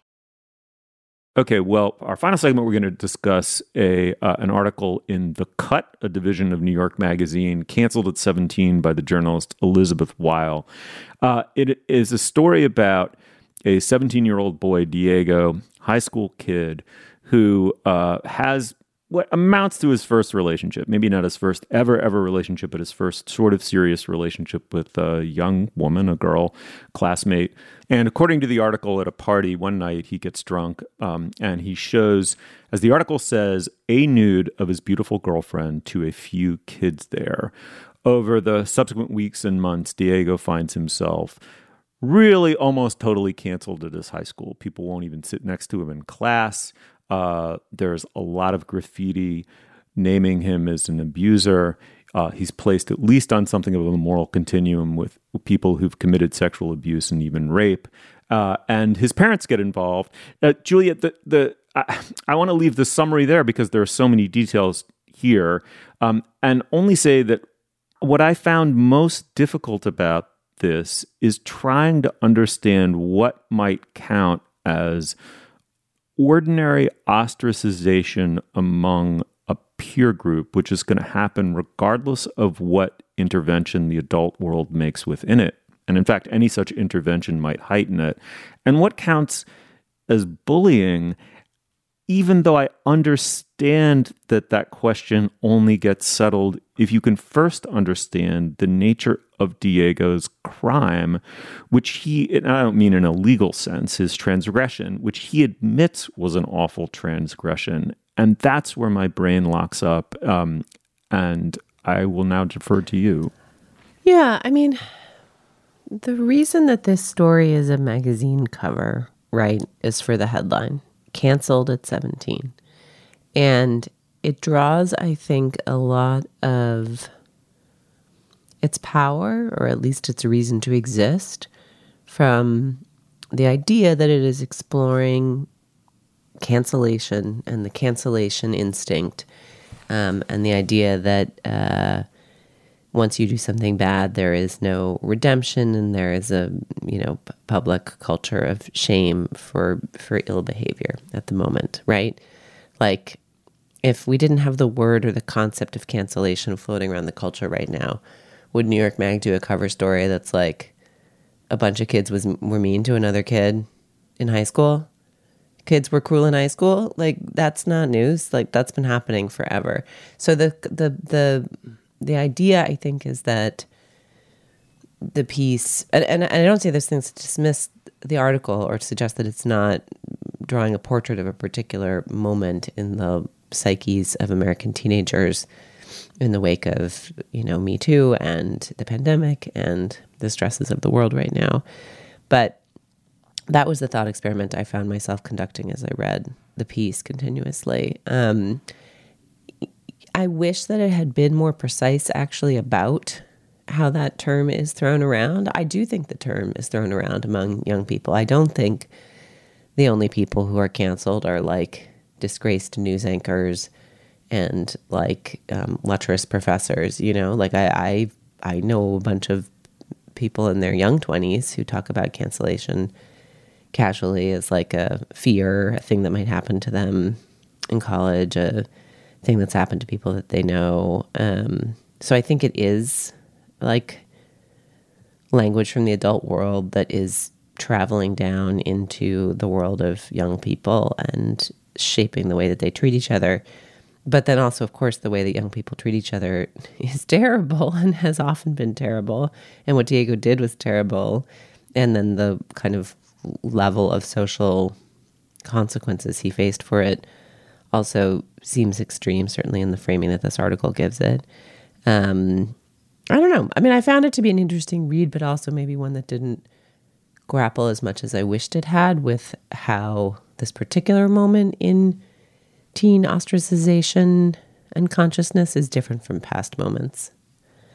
Okay, well, our final segment, we're going to discuss a uh, an article in The Cut, a division of New York Magazine, canceled at seventeen by the journalist Elizabeth Weil. Uh, it is a story about a seventeen-year-old boy, Diego, high school kid, who uh, has what amounts to his first relationship. Maybe not his first ever, ever relationship, but his first sort of serious relationship with a young woman, a girl, classmate. And according to the article, at a party one night, he gets drunk um, and he shows, as the article says, a nude of his beautiful girlfriend to a few kids there. Over the subsequent weeks and months, Diego finds himself really almost totally canceled at his high school. People won't even sit next to him in class. Uh, there's a lot of graffiti naming him as an abuser. Uh, he's placed at least on something of a moral continuum with people who've committed sexual abuse and even rape. Uh, and his parents get involved. Uh, Julia, the, the, I, I want to leave the summary there because there are so many details here, um, and only say that what I found most difficult about this is trying to understand what might count as ordinary ostracization among a peer group, which is going to happen regardless of what intervention the adult world makes within it. And in fact, any such intervention might heighten it. And what counts as bullying, even though I understand that that question only gets settled if you can first understand the nature of Diego's crime, which he, and I don't mean in a legal sense, his transgression, which he admits was an awful transgression. And that's where my brain locks up. Um, and I will now defer to you. Yeah, I mean, the reason that this story is a magazine cover, right, is for the headline. Canceled at seventeen. And it draws, I think, a lot of its power, or at least its reason to exist, from the idea that it is exploring cancellation and the cancellation instinct, um, and the idea that uh, once you do something bad, there is no redemption, and there is a, you know, p- public culture of shame for for ill behavior at the moment, right? Like, if we didn't have the word or the concept of cancellation floating around the culture right now, would New York Mag do a cover story that's like a bunch of kids was were mean to another kid in high school? Kids were cruel in high school? Like, that's not news. Like, that's been happening forever. So the the the The idea, I think, is that the piece, and, and I don't say those things to dismiss the article or to suggest that it's not drawing a portrait of a particular moment in the psyches of American teenagers in the wake of, you know, Me Too and the pandemic and the stresses of the world right now. But that was the thought experiment I found myself conducting as I read the piece continuously. Um, I wish that it had been more precise actually about how that term is thrown around. I do think the term is thrown around among young people. I don't think the only people who are canceled are like disgraced news anchors and like um, lecherous professors, you know, like I, I, I know a bunch of people in their young twenties who talk about cancellation casually as like a fear, a thing that might happen to them in college, a thing that's happened to people that they know. Um, so I think it is like language from the adult world that is traveling down into the world of young people and shaping the way that they treat each other. But then also, of course, the way that young people treat each other is terrible and has often been terrible. And what Diego did was terrible. And then the kind of level of social consequences he faced for it also seems extreme, certainly in the framing that this article gives it. Um, I don't know. I mean, I found it to be an interesting read, but also maybe one that didn't grapple as much as I wished it had with how this particular moment in teen ostracization and consciousness is different from past moments.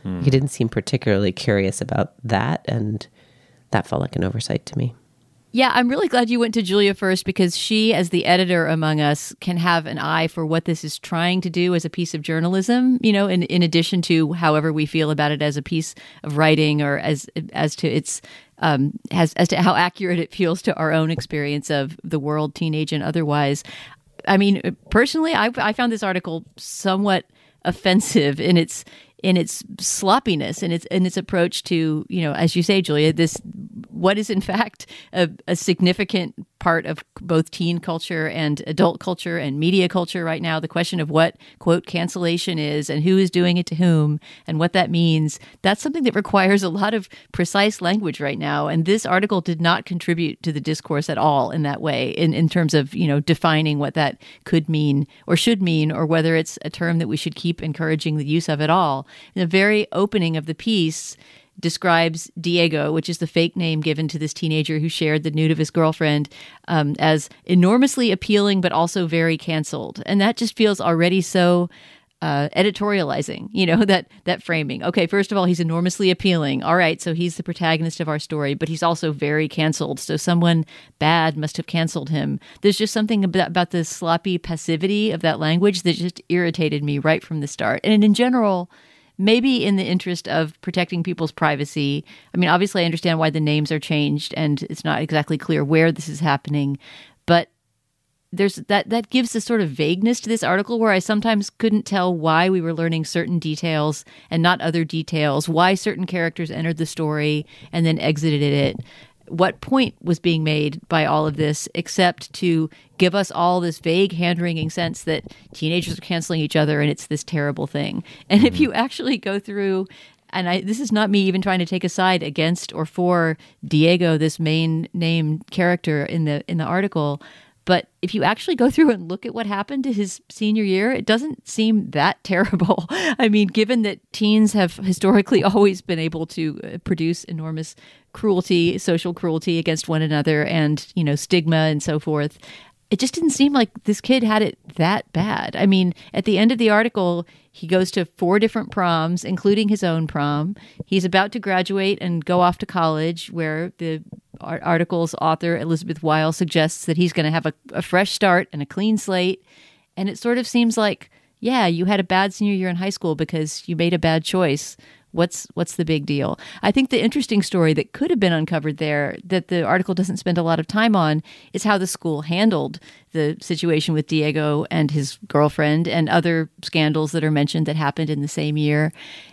Mm. He didn't seem particularly curious about that, and that felt like an oversight to me. Yeah, I'm really glad you went to Julia first, because she, as the editor among us, can have an eye for what this is trying to do as a piece of journalism, you know, in, in addition to however we feel about it as a piece of writing, or as as to its um, as, as to how accurate it feels to our own experience of the world, teenage and otherwise. I mean, personally, I, I found this article somewhat offensive in its in its sloppiness and its in its approach to, you know, as you say, Julia, this what is in fact a, a significant part of both teen culture and adult culture and media culture right now. The question of what, quote, cancellation is and who is doing it to whom and what that means. That's something that requires a lot of precise language right now. And this article did not contribute to the discourse at all in that way, in, in terms of, you know, defining what that could mean or should mean, or whether it's a term that we should keep encouraging the use of at all. In the very opening of the piece, describes Diego, which is the fake name given to this teenager who shared the nude of his girlfriend, um, as enormously appealing, but also very canceled. And that just feels already so uh, editorializing, you know, that that framing. Okay, first of all, he's enormously appealing. All right, so he's the protagonist of our story, but he's also very canceled. So someone bad must have canceled him. There's just something about, about the sloppy passivity of that language that just irritated me right from the start. And in general, maybe in the interest of protecting people's privacy. I mean, obviously, I understand why the names are changed, and it's not exactly clear where this is happening. But there's that that gives a sort of vagueness to this article, where I sometimes couldn't tell why we were learning certain details and not other details, why certain characters entered the story and then exited it. What point was being made by all of this, except to give us all this vague hand-wringing sense that teenagers are canceling each other and it's this terrible thing. And mm-hmm. if you actually go through, and I, this is not me even trying to take a side against or for Diego, this main name character in the in the article, but if you actually go through and look at what happened to his senior year, it doesn't seem that terrible. I mean, given that teens have historically always been able to produce enormous cruelty, social cruelty against one another, and, you know, stigma and so forth, it just didn't seem like this kid had it that bad. I mean, at the end of the article, he goes to four different proms, including his own prom. He's about to graduate and go off to college, where the article's author, Elizabeth Weil, suggests that he's going to have a, a fresh start and a clean slate. And it sort of seems like, yeah, you had a bad senior year in high school because you made a bad choice. What's what's the big deal? I think the interesting story that could have been uncovered there, that the article doesn't spend a lot of time on, is how the school handled the situation with Diego and his girlfriend and other scandals that are mentioned that happened in the same year.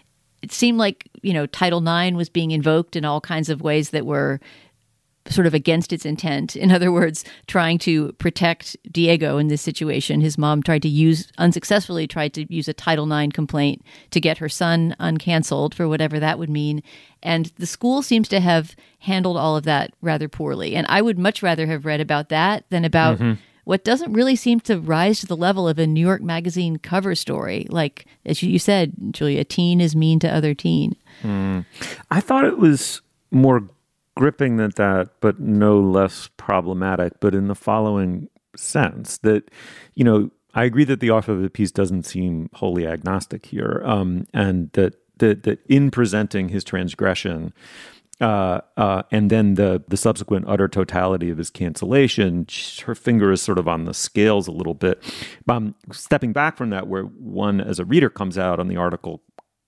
It seemed like, you know, Title nine was being invoked in all kinds of ways that were sort of against its intent. In other words, trying to protect Diego in this situation. His mom tried to use, unsuccessfully tried to use a Title nine complaint to get her son uncanceled, for whatever that would mean. And the school seems to have handled all of that rather poorly. And I would much rather have read about that than about mm-hmm. what doesn't really seem to rise to the level of a New York Magazine cover story. Like, as you said, Julia, teen is mean to other teen. Mm. I thought it was more gripping than that, but no less problematic, but in the following sense that, you know, I agree that the author of the piece doesn't seem wholly agnostic here, um, and that, that that in presenting his transgression uh, uh, and then the the subsequent utter totality of his cancellation, her finger is sort of on the scales a little bit. Um, stepping back from that, where one as a reader comes out on the article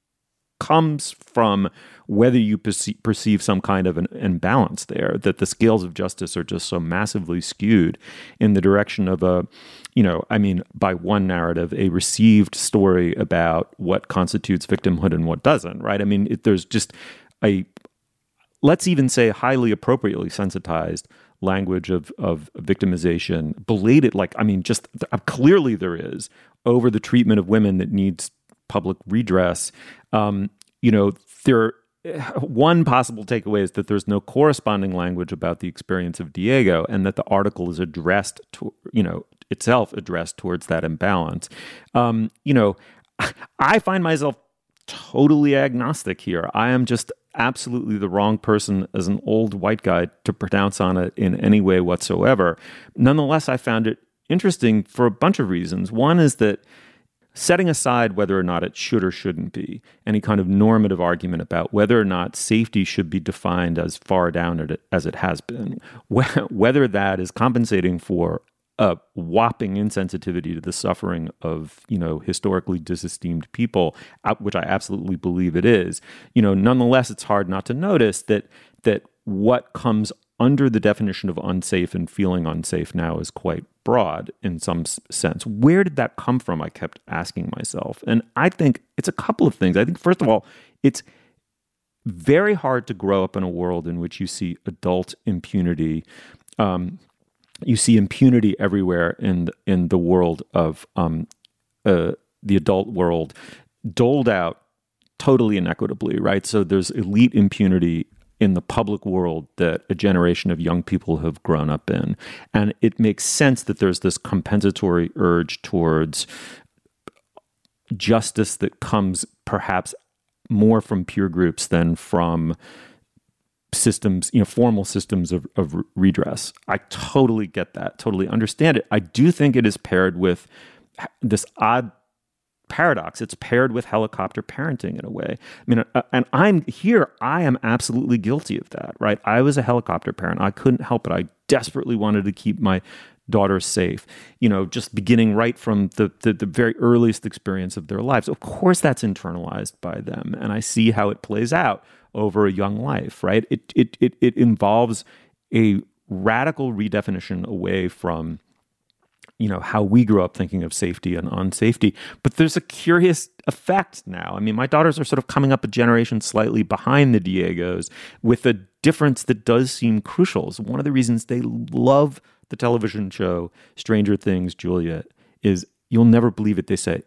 comes from whether you perceive, perceive some kind of an imbalance there, that the scales of justice are just so massively skewed in the direction of a, you know, I mean, by one narrative, a received story about what constitutes victimhood and what doesn't, right? I mean, it, there's just a, let's even say highly appropriately sensitized language of, of victimization, belated, like, I mean, just uh, clearly there is, over the treatment of women that needs public redress. Um, you know, there, one possible takeaway is that there's no corresponding language about the experience of Diego, and that the article is addressed to, you know, itself addressed towards that imbalance. Um, you know, I find myself totally agnostic here. I am just absolutely the wrong person as an old white guy to pronounce on it in any way whatsoever. Nonetheless, I found it interesting for a bunch of reasons. One is that setting aside whether or not it should or shouldn't be, any kind of normative argument about whether or not safety should be defined as far down as it has been, whether that is compensating for a whopping insensitivity to the suffering of, you know, historically disesteemed people, which I absolutely believe it is, you know, nonetheless, it's hard not to notice that that what comes under the definition of unsafe and feeling unsafe now is quite broad in some sense. Where did that come from? I kept asking myself. And I think it's a couple of things. I think, first of all, it's very hard to grow up in a world in which you see adult impunity. Um, you see impunity everywhere in the, in the world of um, uh, the adult world, doled out totally inequitably, right? So there's elite impunity in the public world that a generation of young people have grown up in. And it makes sense that there's this compensatory urge towards justice that comes perhaps more from peer groups than from systems, you know, formal systems of, of redress. I totally get that, totally understand it. I do think it is paired with this odd paradox. It's paired with helicopter parenting in a way. I mean, uh, and I'm here, I am absolutely guilty of that, right? I was a helicopter parent. I couldn't help it. I desperately wanted to keep my daughters safe, you know, just beginning right from the, the, the very earliest experience of their lives. Of course, that's internalized by them. And I see how it plays out over a young life, right? It, it, it, it involves a radical redefinition away from, you know, how we grew up thinking of safety and unsafety. But there's a curious effect now. I mean, my daughters are sort of coming up a generation slightly behind the Diegos with a difference that does seem crucial. So one of the reasons they love the television show Stranger Things, Juliet, is you'll never believe it. They say,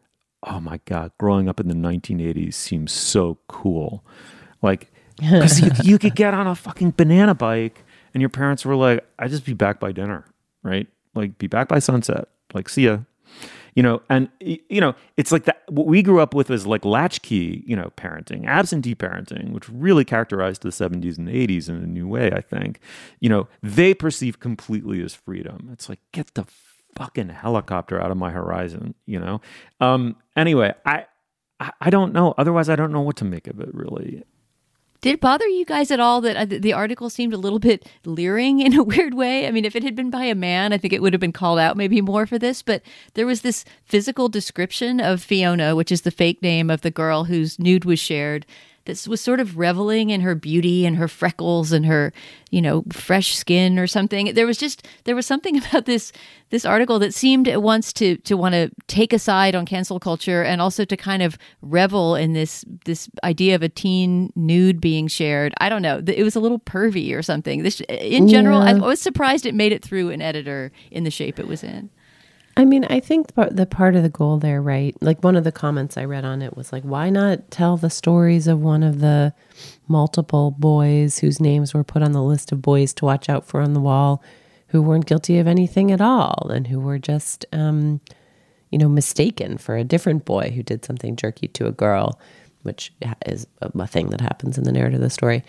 oh my God, growing up in the nineteen eighties seems so cool. Like, because you, you could get on a fucking banana bike and your parents were like, I'd just be back by dinner, right? Like, be back by sunset. Like, see ya. You know, and, you know, it's like that. What we grew up with was like latchkey, you know, parenting, absentee parenting, which really characterized the seventies and eighties in a new way, I think. You know, they perceive completely as freedom. It's like, get the fucking helicopter out of my horizon, you know? Um, anyway, I, I, I don't know. Otherwise, I don't know what to make of it, really. Did it bother you guys at all that the article seemed a little bit leering in a weird way? I mean, if it had been by a man, I think it would have been called out maybe more for this. But there was this physical description of Fiona, which is the fake name of the girl whose nude was shared, that was sort of reveling in her beauty and her freckles and her, you know, fresh skin or something. There was just, there was something about this this article that seemed at once to to want to take a side on cancel culture and also to kind of revel in this this idea of a teen nude being shared. I don't know. It was a little pervy or something. This, in general, yeah. I was surprised it made it through an editor in the shape it was in. I mean, I think the part of the goal there, right? Like one of the comments I read on it was like, why not tell the stories of one of the multiple boys whose names were put on the list of boys to watch out for on the wall who weren't guilty of anything at all and who were just, um, you know, mistaken for a different boy who did something jerky to a girl, which is a thing that happens in the narrative of the story.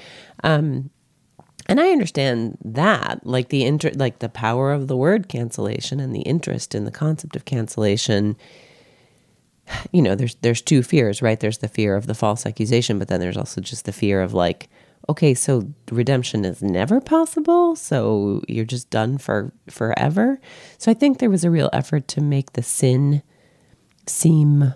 Um And I understand that, like the inter- like the power of the word cancellation and the interest in the concept of cancellation. You know, there's there's two fears, right? There's the fear of the false accusation, but then there's also just the fear of like, okay, so redemption is never possible, so you're just done for forever. So I think there was a real effort to make the sin seem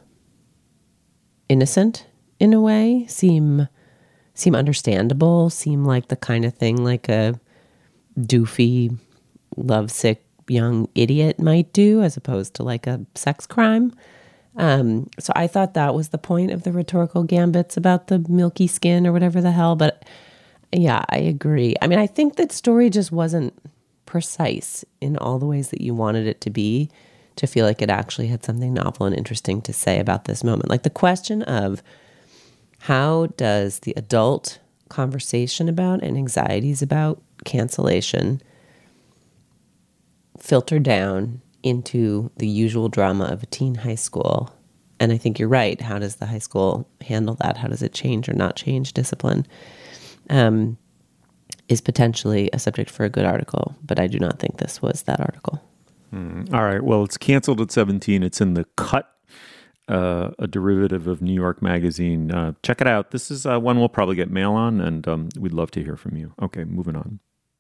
innocent in a way, seem. seem understandable, seem like the kind of thing like a doofy, lovesick young idiot might do as opposed to like a sex crime. Um, so I thought that was the point of the rhetorical gambits about the milky skin or whatever the hell. But yeah, I agree. I mean, I think that story just wasn't precise in all the ways that you wanted it to be to feel like it actually had something novel and interesting to say about this moment. Like the question of how does the adult conversation about and anxieties about cancellation filter down into the usual drama of a teen high school? And I think you're right. How does the high school handle that? How does it change or not change discipline? Um, is potentially a subject for a good article, but I do not think this was that article. Mm, all right. Well, it's canceled at seventeen. It's in the cut uh, a derivative of New York Magazine. Uh, check it out. This is uh, one we'll probably get mail on, and um, we'd love to hear from you. Okay, moving on.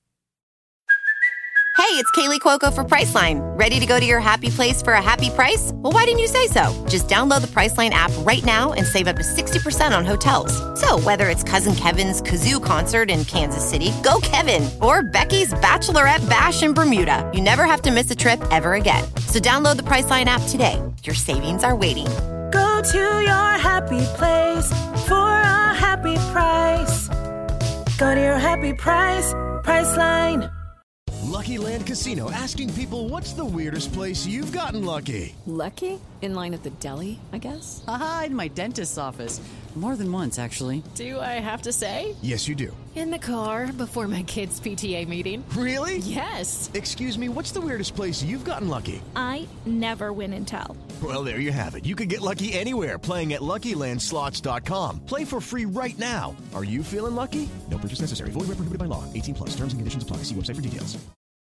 Hey, it's Kaylee Cuoco for Priceline. Ready to go to your happy place for a happy price? Well, why didn't you say so? Just download the Priceline app right now and save up to sixty percent on hotels. So whether it's Cousin Kevin's Kazoo Concert in Kansas City, go Kevin, or Becky's Bachelorette Bash in Bermuda, you never have to miss a trip ever again. So download the Priceline app today. Your savings are waiting. Go to your happy place for a happy price. Go to your happy price, Priceline. Lucky Land Casino, asking people, what's the weirdest place you've gotten lucky? Lucky? In line at the deli, I guess? Aha, in my dentist's office. More than once, actually. Do I have to say? Yes, you do. In the car before my kids' P T A meeting. Really? Yes. Excuse me, what's the weirdest place you've gotten lucky? I never win and tell. Well, there you have it. You can get lucky anywhere, playing at Lucky Land Slots dot com. Play for free right now. Are you feeling lucky? No purchase necessary. Void where prohibited by law. eighteen plus. Terms and conditions apply. See website for details.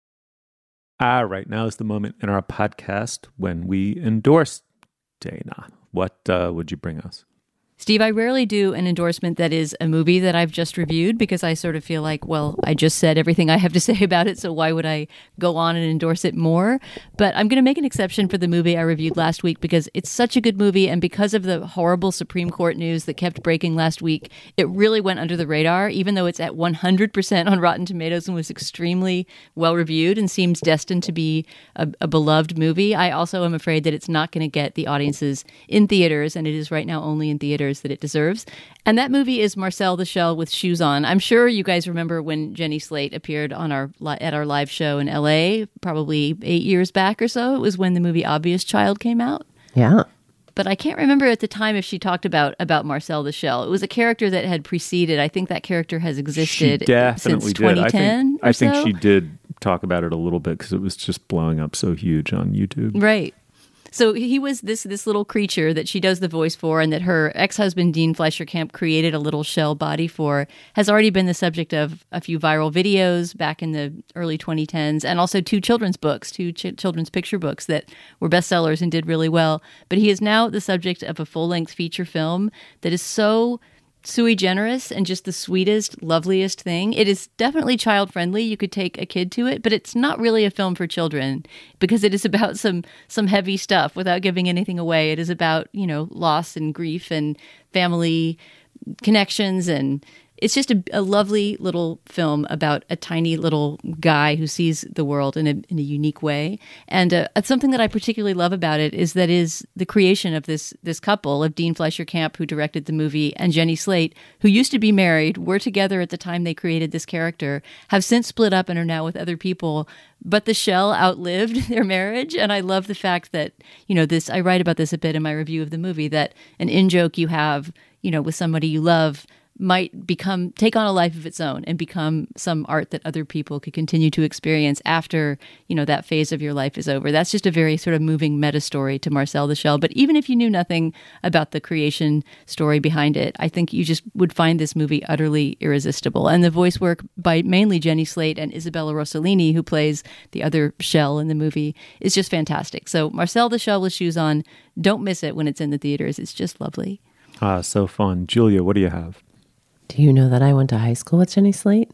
All right, now is the moment in our podcast when we endorse Dana. What uh, would you bring us? Steve, I rarely do an endorsement that is a movie that I've just reviewed because I sort of feel like, well, I just said everything I have to say about it, so why would I go on and endorse it more? But I'm going to make an exception for the movie I reviewed last week because it's such a good movie, and because of the horrible Supreme Court news that kept breaking last week, it really went under the radar, even though it's at one hundred percent on Rotten Tomatoes and was extremely well-reviewed and seems destined to be a, a beloved movie. I also am afraid that it's not going to get the audiences in theaters, and it is right now only in theaters that it deserves. And that movie is Marcel the Shell with Shoes On. I'm sure you guys remember when Jenny Slate appeared on our at our live show in L A, probably eight years back or so. It was when the movie Obvious Child came out. Yeah. But I can't remember at the time if she talked about about Marcel the Shell. It was a character that had preceded. I think that character has existed she definitely since twenty ten. Did. I think, I think so. she did talk about it a little bit because it was just blowing up so huge on YouTube. Right. So he was this this little creature that she does the voice for, and that her ex-husband Dean Fleischer Camp created a little shell body for, has already been the subject of a few viral videos back in the early twenty tens, and also two children's books, two ch- children's picture books that were bestsellers and did really well. But he is now the subject of a full-length feature film that is so sui generis and just the sweetest, loveliest thing. It is definitely child-friendly. You could take a kid to it, but it's not really a film for children because it is about some some heavy stuff without giving anything away. It is about, you know, loss and grief and family connections, and it's just a, a lovely little film about a tiny little guy who sees the world in a, in a unique way. And uh, something that I particularly love about it is that is the creation of this this couple of Dean Fleischer Camp, who directed the movie, and Jenny Slate, who used to be married, were together at the time they created this character, have since split up and are now with other people. But the shell outlived their marriage. And I love the fact that, you know, this, I write about this a bit in my review of the movie, that an in-joke you have, you know, with somebody you love might become, take on a life of its own and become some art that other people could continue to experience after, you know, that phase of your life is over. That's just a very sort of moving meta story to Marcel the Shell. But even if you knew nothing about the creation story behind it, I think you just would find this movie utterly irresistible. And the voice work by mainly Jenny Slate and Isabella Rossellini, who plays the other shell in the movie, is just fantastic. So Marcel the Shell with Shoes On, don't miss it when it's in the theaters. It's just lovely. Ah, so fun. Julia, what do you have? Do you know that I went to high school with Jenny Slate?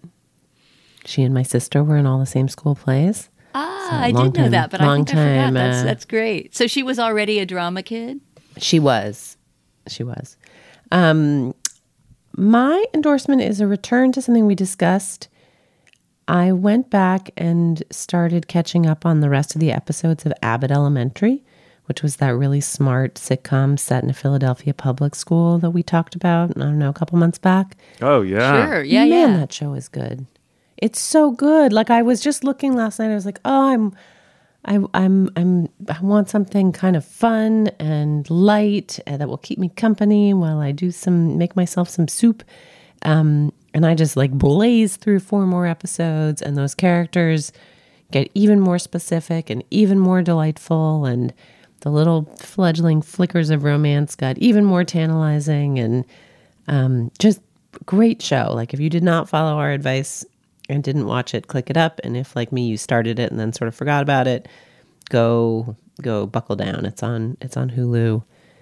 She and my sister were in all the same school plays. Ah, so I did know time, that, but I think time, I forgot. That's, uh, that's great. So she was already a drama kid? She was. She was. Um, my endorsement is a return to something we discussed. I went back and started catching up on the rest of the episodes of Abbott Elementary, which was that really smart sitcom set in a Philadelphia public school that we talked about, I don't know, a couple months back. Oh, yeah. Sure, yeah, Man, yeah. that show is good. It's so good. Like, I was just looking last night, I was like, oh, I'm, I, I'm, I'm, I want something kind of fun and light uh, that will keep me company while I do some, make myself some soup. Um, and I just like blaze through four more episodes, and those characters get even more specific and even more delightful, and the little fledgling flickers of romance got even more tantalizing, and um, just great show. Like, if you did not follow our advice and didn't watch it, click it up. And if, like me, you started it and then sort of forgot about it, go go buckle down. It's on it's on Hulu.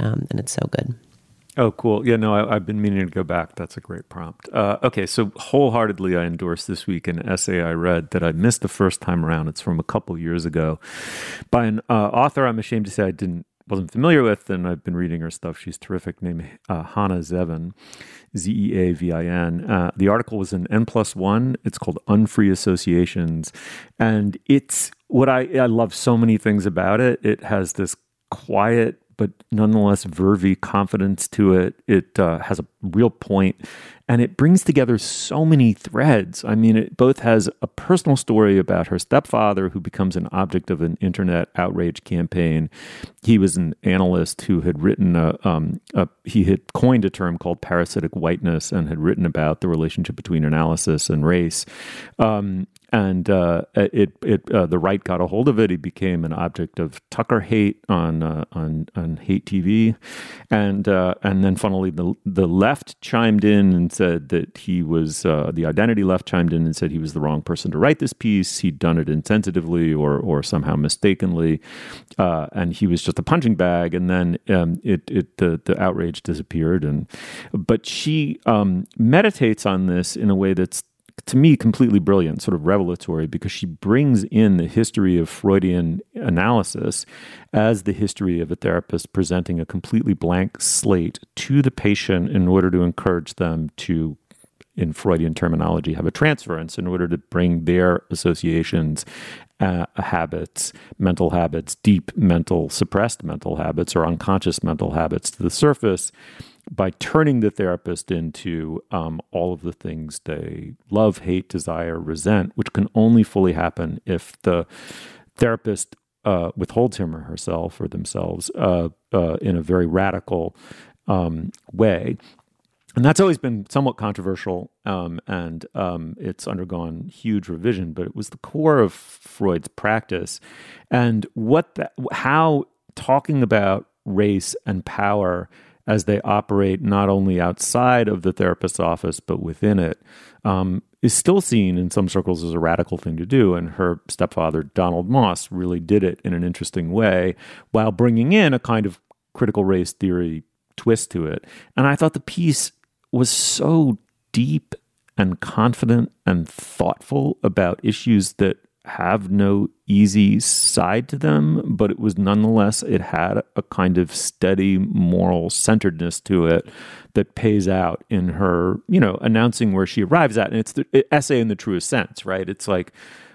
um, and it's so good. Oh, cool. Yeah, no, I, I've been meaning to go back. That's a great prompt. Uh, okay, so wholeheartedly I endorse this week an essay I read that I missed the first time around. It's from a couple years ago by an uh, author I'm ashamed to say I didn't wasn't familiar with, and I've been reading her stuff. She's terrific, named uh, Hannah Zevin, Z E A V I N. Uh, the article was in N plus one. It's called Unfree Associations, and it's what I, I love so many things about it. It has this quiet but nonetheless vervy confidence to it. It uh, has a real point, and it brings together so many threads. I mean, it both has a personal story about her stepfather, who becomes an object of an internet outrage campaign. He was an analyst who had written a, um, a he had coined a term called parasitic whiteness and had written about the relationship between analysis and race. Um, And uh, it it uh, the right got a hold of it. He became an object of Tucker hate on uh, on on hate T V, and uh, and then funnily the the left chimed in and said that he was uh, the identity left chimed in and said he was the wrong person to write this piece. He'd done it insensitively or or somehow mistakenly, uh, and he was just a punching bag. And then um, it it the the outrage disappeared. And but she um, meditates on this in a way that's, to me, completely brilliant, sort of revelatory, because she brings in the history of Freudian analysis as the history of a therapist presenting a completely blank slate to the patient in order to encourage them to, in Freudian terminology, have a transference in order to bring their associations, uh, habits, mental habits, deep mental, suppressed mental habits or unconscious mental habits to the surface, by turning the therapist into um, all of the things they love, hate, desire, resent, which can only fully happen if the therapist uh, withholds him or herself or themselves uh, uh, in a very radical um, way. And that's always been somewhat controversial, um, and um, it's undergone huge revision, but it was the core of Freud's practice. And what the, how talking about race and power as they operate not only outside of the therapist's office, but within it, um, is still seen in some circles as a radical thing to do. And her stepfather, Donald Moss, really did it in an interesting way while bringing in a kind of critical race theory twist to it. And I thought the piece was so deep and confident and thoughtful about issues that have no easy side to them, but it was nonetheless, it had a kind of steady moral centeredness to it that pays out in her, you know, announcing where she arrives at. And it's the essay in the truest sense, right? It's like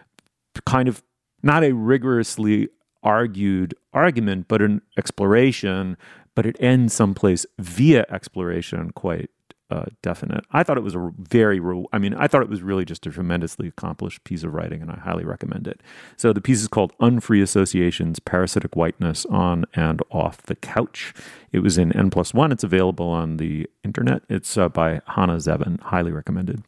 kind of not a rigorously argued argument, but an exploration, but it ends someplace via exploration quite Uh, definite. I thought it was a very, I mean, I thought it was really just a tremendously accomplished piece of writing, and I highly recommend it. So the piece is called Unfree Associations, Parasitic Whiteness on and Off the Couch. It was in N plus one. It's available on the internet. It's uh, by Hannah Zevin. Highly recommended.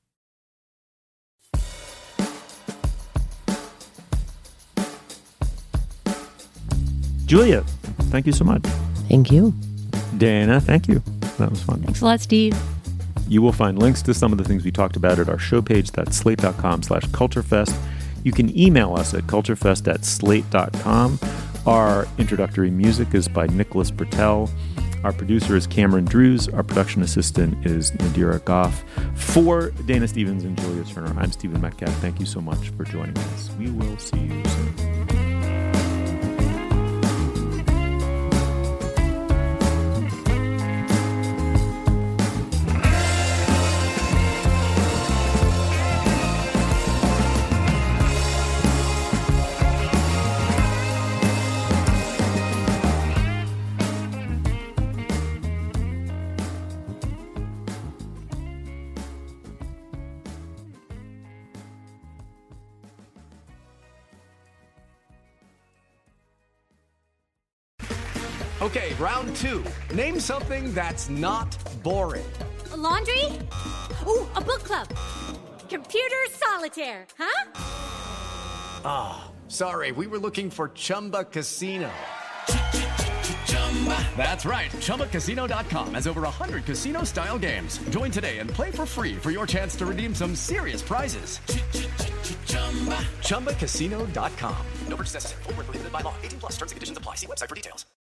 Julia, thank you so much. Thank you. Dana, thank you. That was fun. Thanks a lot, Steve. You will find links to some of the things we talked about at our show page. That's slate.com slash culturefest. You can email us at culturefest at slate.com. Our introductory music is by Nicholas Bertel. Our producer is Cameron Drews. Our production assistant is Nadira Goff. For Dana Stevens and Julia Turner, I'm Stephen Metcalf. Thank you so much for joining us. We will see you soon. Okay, round two. Name something that's not boring. A laundry? Ooh, a book club. Computer solitaire, huh? Ah, oh, sorry, we were looking for Chumba Casino. That's right, Chumba Casino dot com has over one hundred casino-style games. Join today and play for free for your chance to redeem some serious prizes. Chumba Casino dot com. No purchase necessary. Void where prohibited by law. eighteen plus terms and conditions apply. See website for details.